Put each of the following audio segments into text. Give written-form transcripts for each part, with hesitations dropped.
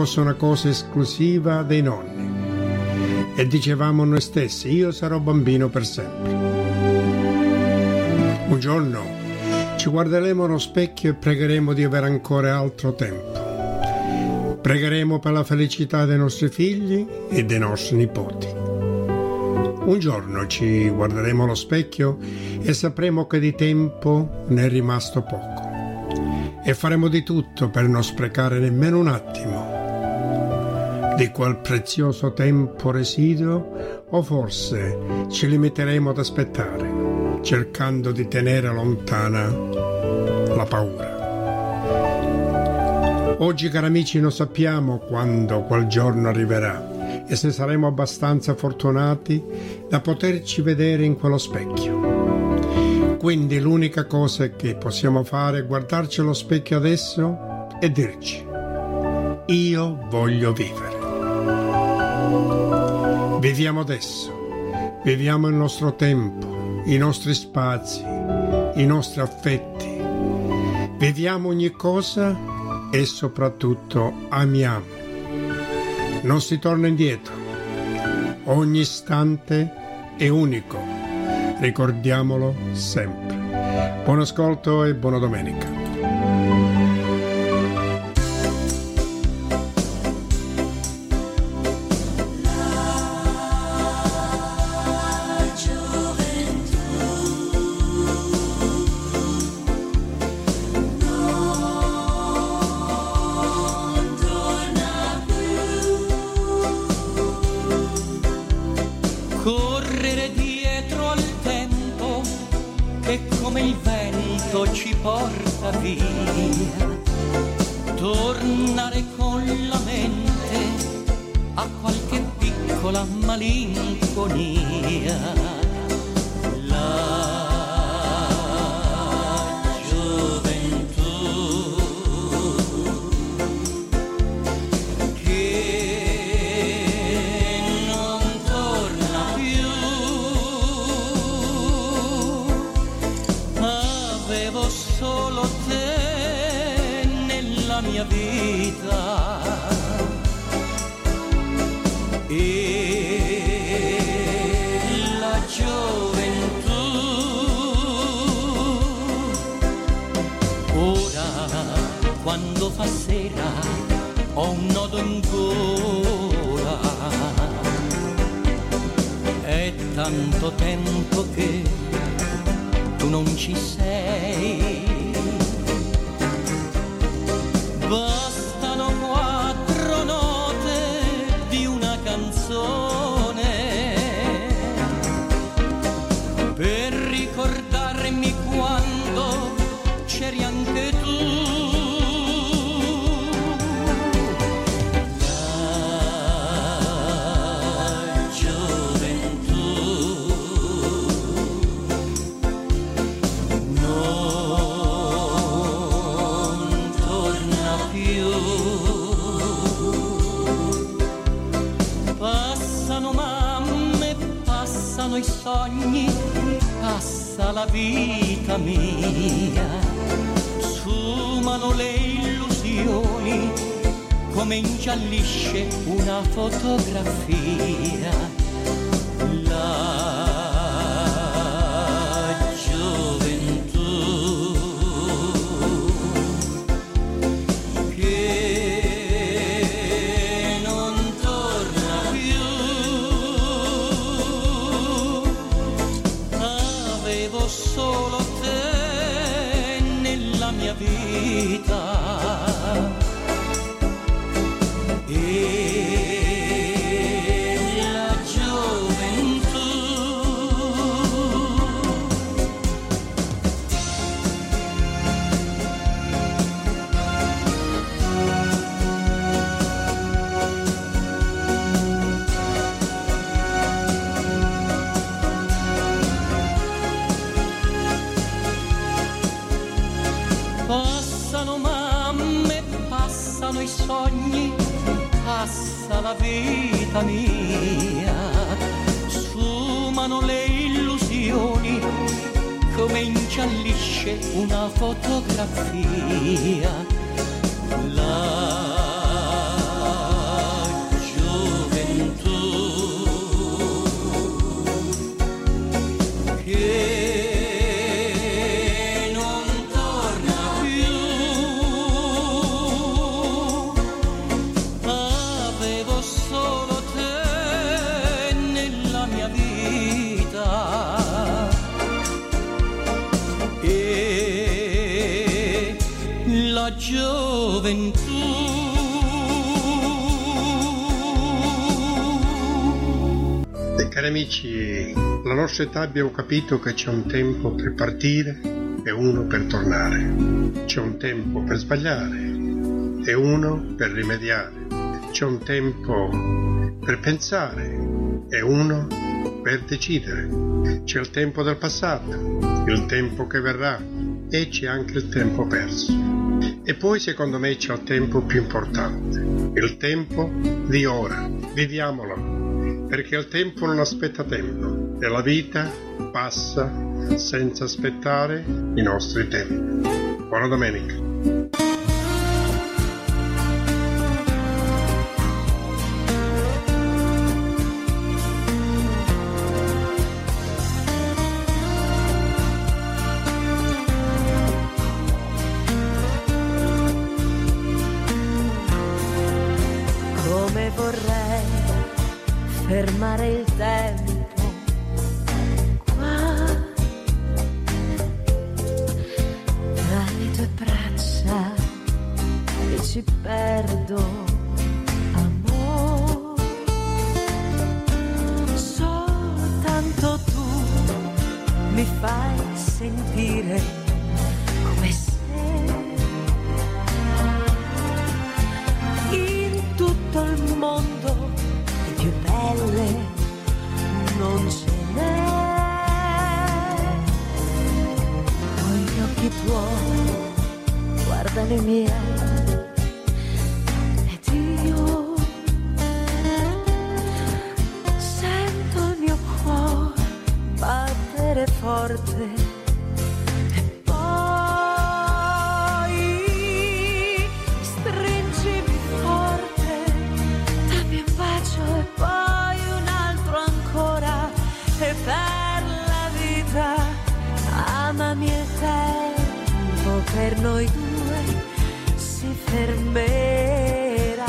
fosse una cosa esclusiva dei nonni e dicevamo noi stessi: io sarò bambino per sempre. Un giorno ci guarderemo allo specchio e pregheremo di avere ancora altro tempo. Pregheremo per la felicità dei nostri figli e dei nostri nipoti. Un giorno ci guarderemo allo specchio e sapremo che di tempo ne è rimasto poco e faremo di tutto per non sprecare nemmeno un attimo di quel prezioso tempo residuo, o forse ci limiteremo ad aspettare, cercando di tenere lontana la paura. Oggi, cari amici, non sappiamo quando quel giorno arriverà e se saremo abbastanza fortunati da poterci vedere in quello specchio. Quindi l'unica cosa che possiamo fare è guardarci allo specchio adesso e dirci: io voglio vivere. Viviamo adesso, viviamo il nostro tempo, i nostri spazi, i nostri affetti. Viviamo ogni cosa e soprattutto amiamo. Non si torna indietro. Ogni istante è unico. Ricordiamolo sempre. Buon ascolto e buona domenica. Correre dietro al tempo che come il vento ci porta via, tornare con la mente a qualche piccola malinconia. La gioventù che non torna più. Avevo solo te nella mia vita e la gioventù. Ora, quando fa sera, ho un nodo in gola. È tanto tempo che tu non ci sei. Bastano 4 note di una canzone per ricordarmi quando c'eri anche tu. La gioventù non torna più. Passano mamme, passano i sogni, passa la vita mia, sfumano le illusioni come ingiallisce una fotografia. La gioventù che non torna più. Avevo solo te nella mia vita e la gioventù. Passano mamme, passano i sogni, passa la vita mia, sfumano le illusioni come ingiallisce una fotografia. La amici, la nostra età abbiamo capito che c'è un tempo per partire e uno per tornare. C'è un tempo per sbagliare e uno per rimediare. C'è un tempo per pensare e uno per decidere. C'è il tempo del passato, il tempo che verrà e c'è anche il tempo perso. E poi secondo me c'è il tempo più importante, il tempo di ora. Viviamolo, perché il tempo non aspetta tempo e la vita passa senza aspettare i nostri tempi. Buona domenica. Fermare il tempo qua tra le tue braccia e ci perdo, amore. Soltanto tu mi fai sentire come se in tutto il mondo più belle non ce n'è. Poi gli occhi tuoi guardano i miei ed io sento il mio cuore battere forte. Amami il tempo, per noi due si fermerà.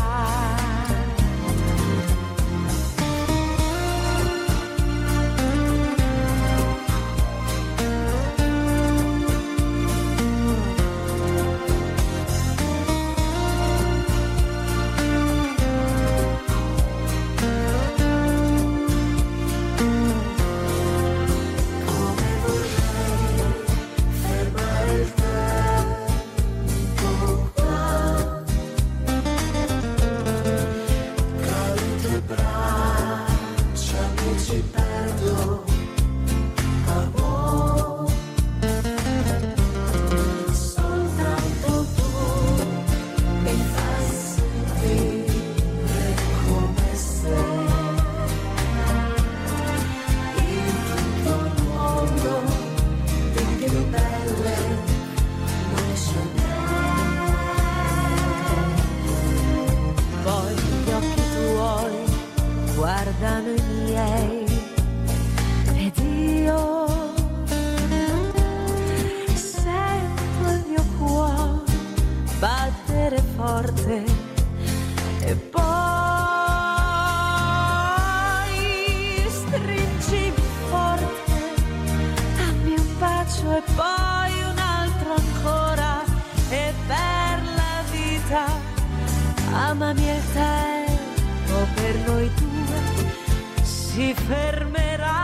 Amami il tempo, per noi due si fermerà.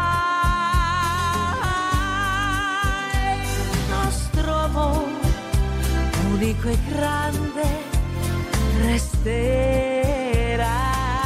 Il nostro amore, unico e grande, resterà.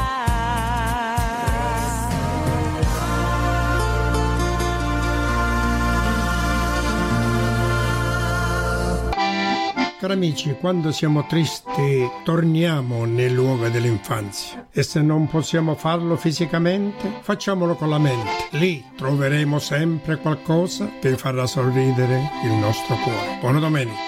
Cari amici, quando siamo tristi torniamo nel luogo dell'infanzia e se non possiamo farlo fisicamente, facciamolo con la mente. Lì troveremo sempre qualcosa che farà sorridere il nostro cuore. Buona domenica.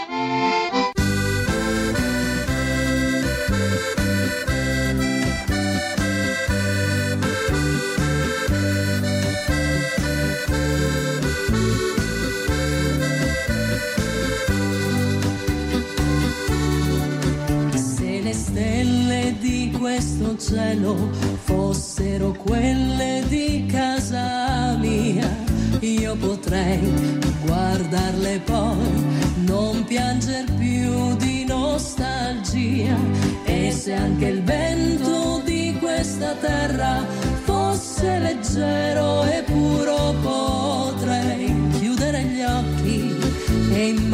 Questo cielo fossero quelle di casa mia, io potrei guardarle poi, non pianger più di nostalgia. E se anche il vento di questa terra fosse leggero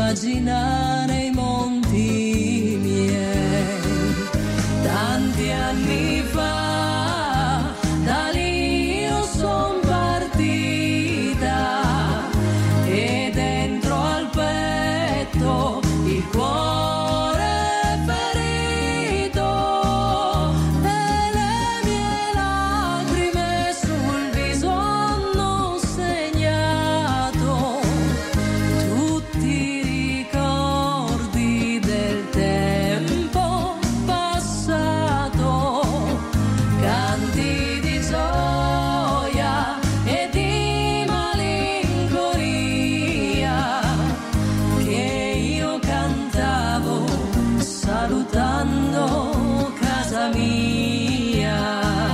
immaginare i monti miei. Tanti anni fa, da lì io son partita e dentro al petto il cuore ferito e le mie lacrime sul viso hanno segnato tutti i ricordi del tempo passato, canti di gioia e di malinconia che io cantavo salutando casa mia.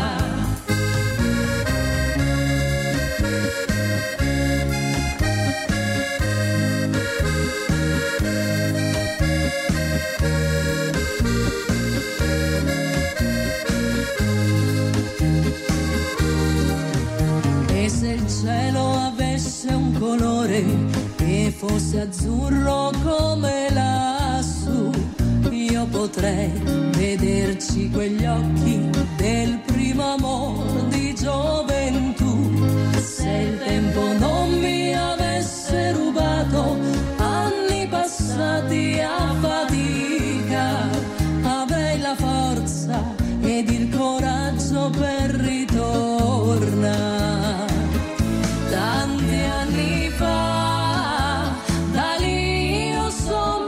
E se il cielo avesse un colore che fosse azzurro come lassù, io potrei vederci quegli occhi del primo amor di gioventù. Se il tempo non mi avesse rubato anni passati a fatica, avrei la forza ed il coraggio per ritornare. Tanti anni fa, da lì io son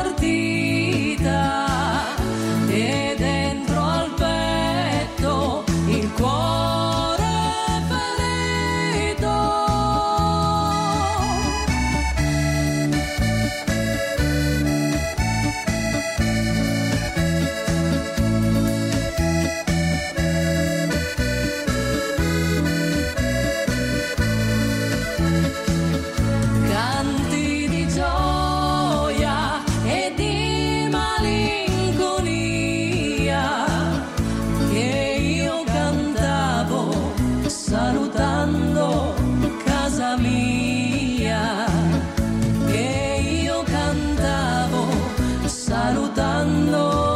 partita e dentro al petto il cuore ferito. Canti di gioia e di malinconia che io cantavo salutando casa mia, che io cantavo salutando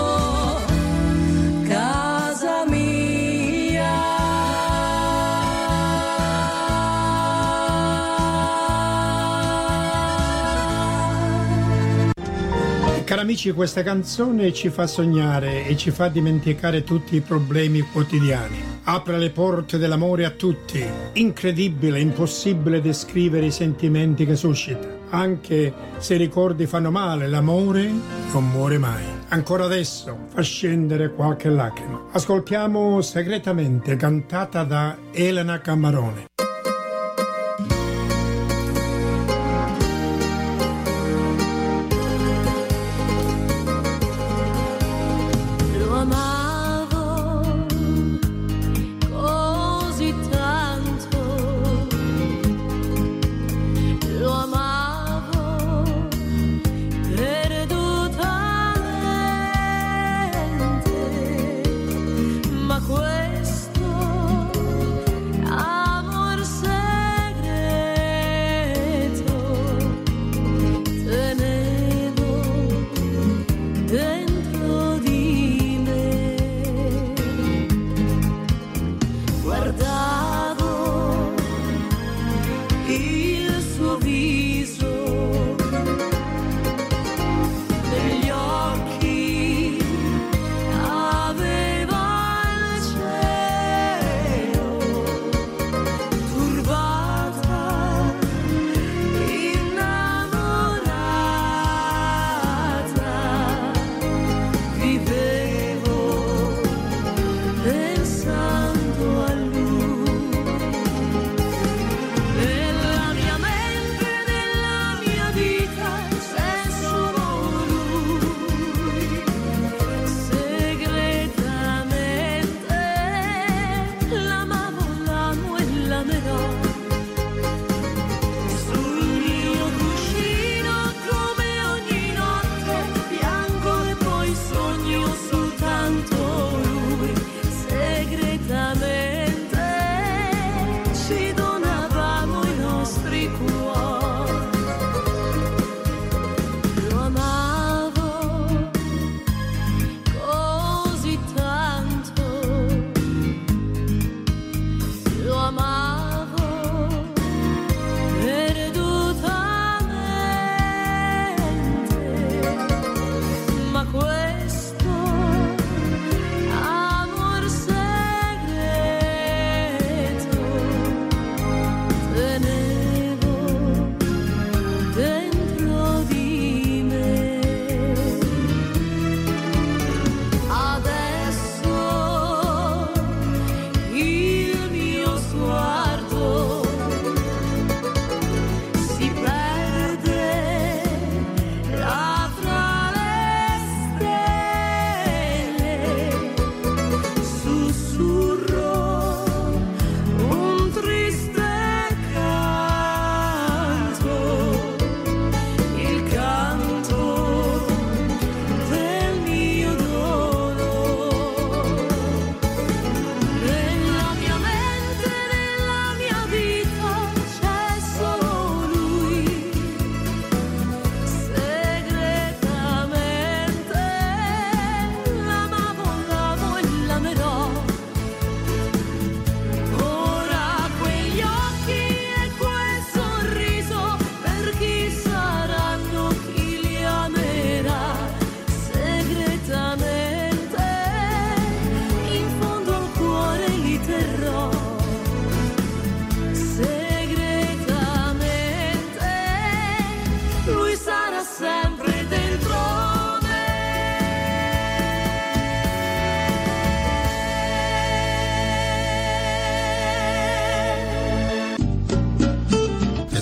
casa mia. Cari amici, questa canzone ci fa sognare e ci fa dimenticare tutti i problemi quotidiani. Apre le porte dell'amore a tutti. Incredibile, impossibile descrivere i sentimenti che suscita. Anche se i ricordi fanno male, l'amore non muore mai. Ancora adesso fa scendere qualche lacrima. Ascoltiamo Segretamente, cantata da Elena Camarone. Lo amavo così tanto, lo amavo perdutamente, ma questo amore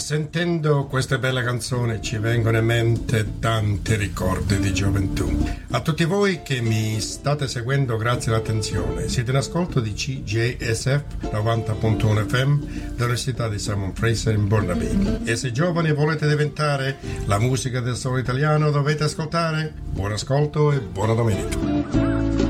Sentendo queste belle canzoni ci vengono in mente tanti ricordi di gioventù. A tutti voi che mi state seguendo, grazie all'attenzione. Siete in ascolto di CJSF 90.1 FM dell'Università di Simon Fraser in Burnaby. E se giovani volete diventare la musica del solo italiano, dovete ascoltare. Buon ascolto e buona domenica.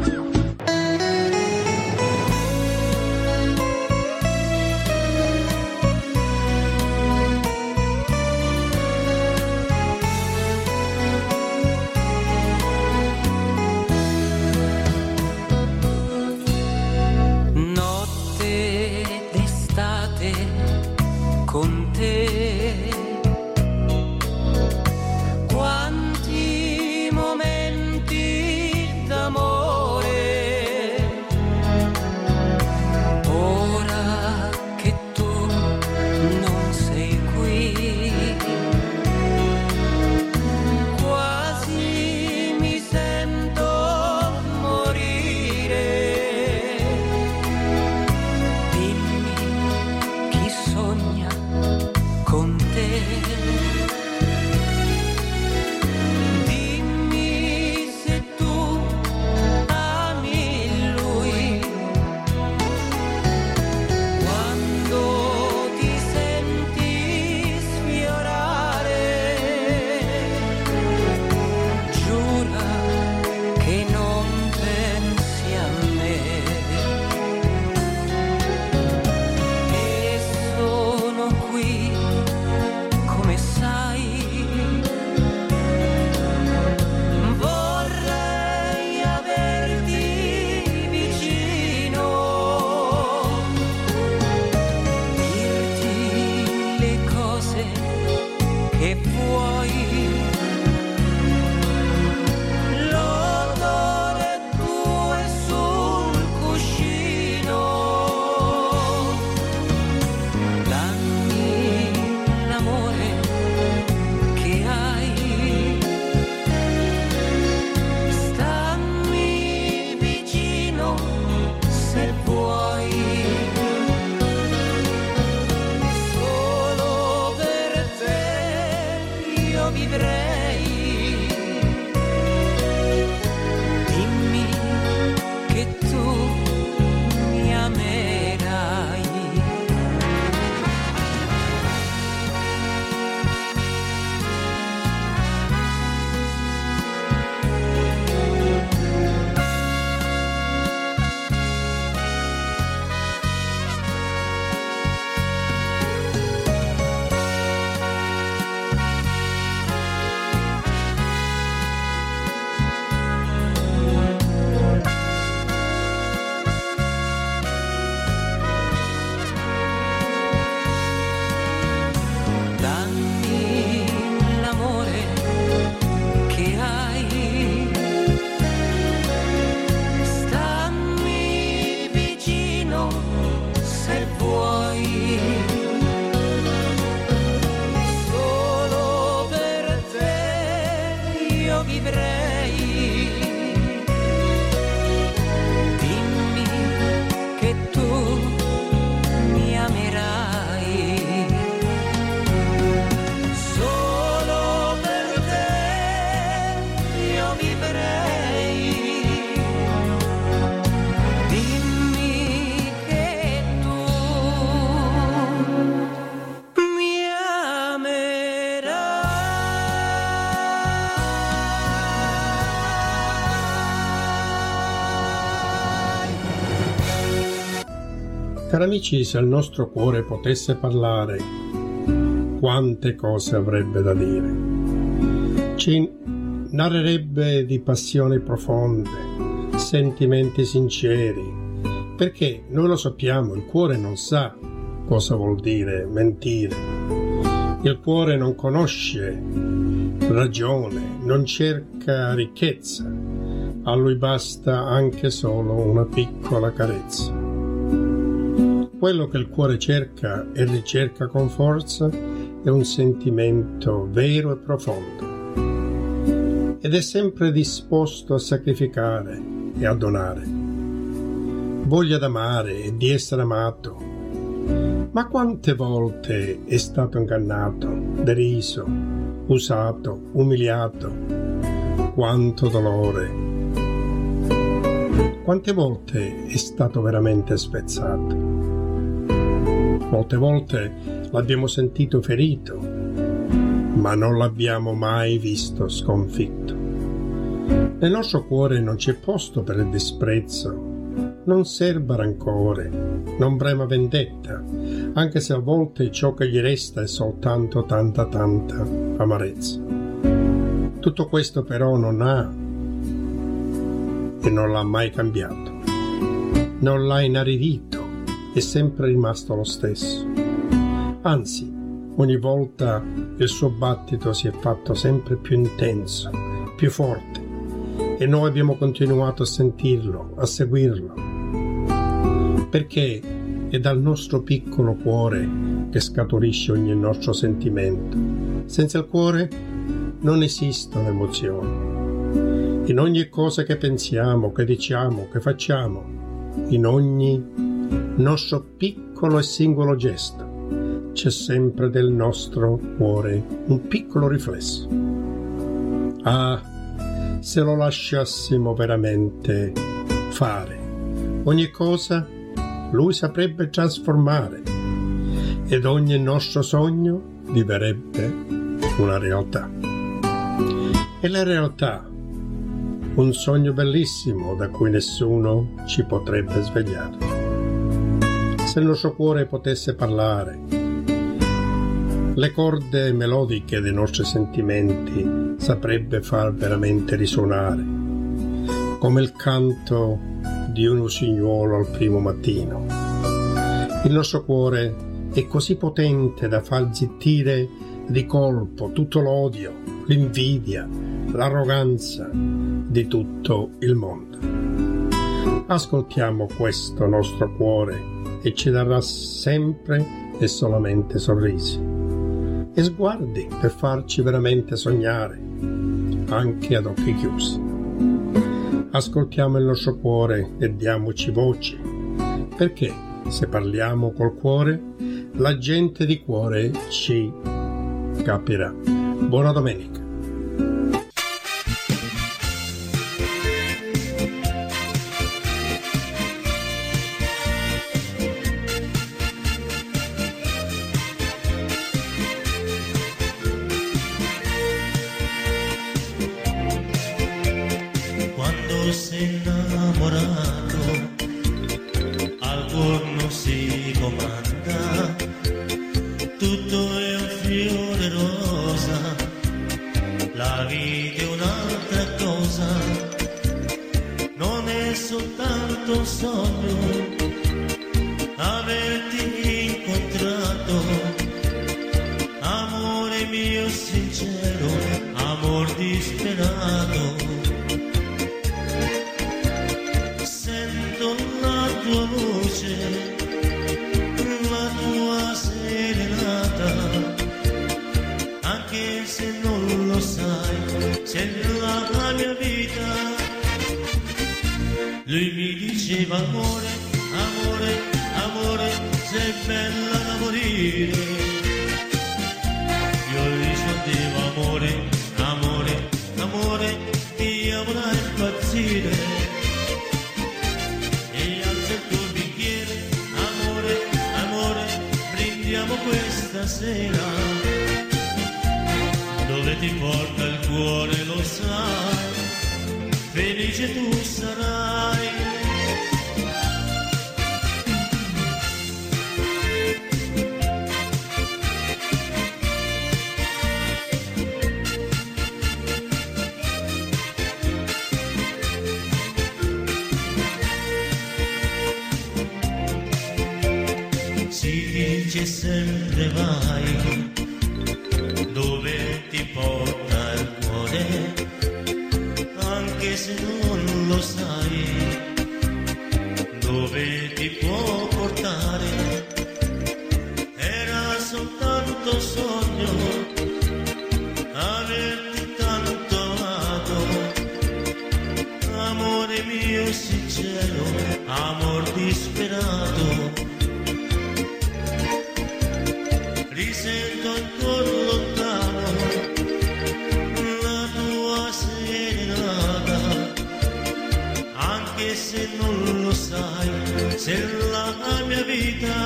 Cari amici, se il nostro cuore potesse parlare, quante cose avrebbe da dire. Ci narrerebbe di passioni profonde, sentimenti sinceri, perché noi lo sappiamo, il cuore non sa cosa vuol dire mentire. Il cuore non conosce ragione, non cerca ricchezza, a lui basta anche solo una piccola carezza. Quello che il cuore cerca e ricerca con forza è un sentimento vero e profondo ed è sempre disposto a sacrificare e a donare. Voglia d'amare e di essere amato Ma quante volte è stato ingannato, deriso, usato, umiliato? Quanto dolore! Quante volte è stato veramente spezzato? Molte volte l'abbiamo sentito ferito, ma non l'abbiamo mai visto sconfitto. Nel nostro cuore non c'è posto per il disprezzo, non serba rancore, non brema vendetta, anche se a volte ciò che gli resta è soltanto tanta amarezza. Tutto questo però non ha e non l'ha mai cambiato, non l'ha inaridito, è sempre rimasto lo stesso. Anzi, ogni volta il suo battito si è fatto sempre più intenso, più forte, e noi abbiamo continuato a sentirlo, a seguirlo, perché è dal nostro piccolo cuore che scaturisce ogni nostro sentimento. Senza il cuore non esistono emozioni. In ogni cosa che pensiamo, che diciamo, che facciamo, in ogni nostro piccolo e singolo gesto, c'è sempre del nostro cuore un piccolo riflesso. Ah, se lo lasciassimo veramente fare, ogni cosa lui saprebbe trasformare ed ogni nostro sogno diverrebbe una realtà. E la realtà, un sogno bellissimo da cui nessuno ci potrebbe svegliare. Se il nostro cuore potesse parlare, le corde melodiche dei nostri sentimenti saprebbe far veramente risuonare, come il canto di un usignuolo al primo mattino. Il nostro cuore è così potente da far zittire di colpo tutto l'odio, l'invidia, l'arroganza di tutto il mondo. Ascoltiamo questo nostro cuore e ci darà sempre e solamente sorrisi e sguardi per farci veramente sognare, anche ad occhi chiusi. Ascoltiamo il nostro cuore e diamoci voce, perché se parliamo col cuore, la gente di cuore ci capirà. Buona domenica. Sei innamorato, al giorno si comanda, tutto è un fiore rosa, la vita è un'altra cosa, non è soltanto un sogno, averti incontrato, amore mio sincero, amor disperato. Tua voce, la tua serenata, anche se non lo sai, sei la mia vita. Lui mi diceva amore, amore, amore, sei bella da morire. Io rispondevo amore, amore, amore, ti amo da impazzire. Questa sera dove ti porta il cuore lo sai, felice tu sarai. Dice sempre vai dove ti porta il cuore, anche se non lo sai dove ti può portare. Era soltanto sogno averti tanto amato, amore mio sincero, amor disperato. sei la mia vita.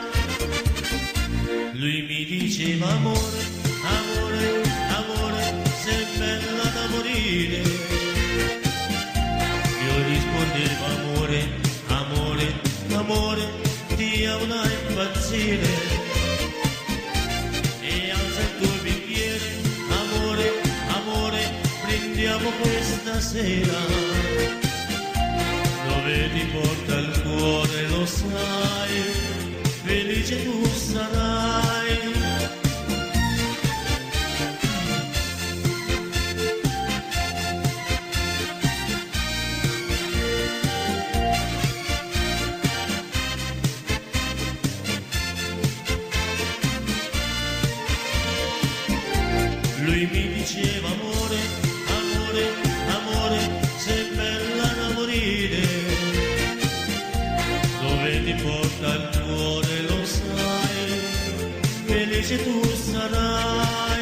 Lui mi diceva amore, amore, amore, sei bella da morire. Io rispondevo amore, amore, amore, ti amo da impazzire. E alza il tuo bicchiere, amore, amore, prendiamo questa sera. Dove ti porta il cuore lo sai, felice tu sarai. Lui mi diceva amore, amore, amore, sei bella da morire. Dove ti porta il cuore lo sai, felice tu sarai.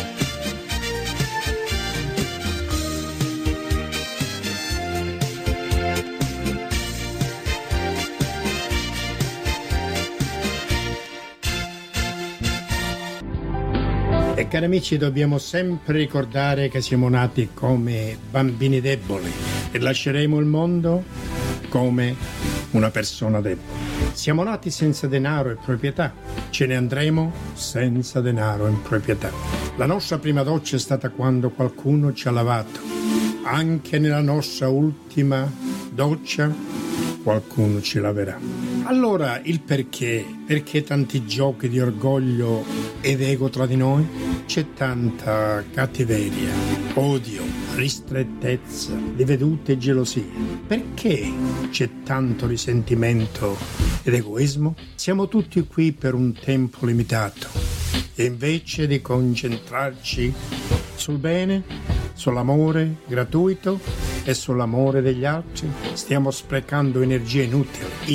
E cari amici, dobbiamo sempre ricordare che siamo nati come bambini deboli e lasceremo il mondo come una persona debole. Siamo nati senza denaro e proprietà, ce ne andremo senza denaro e proprietà. La nostra prima doccia è stata quando qualcuno ci ha lavato. Anche nella nostra ultima doccia qualcuno ci laverà. Allora il perché tanti giochi di orgoglio ed ego tra di noi? C'è tanta cattiveria, odio, ristrettezza, rivedute e gelosie. Perché c'è tanto risentimento ed egoismo? Siamo tutti qui per un tempo limitato e invece di concentrarci sul bene, sull'amore gratuito e sull'amore degli altri, stiamo sprecando energie inutili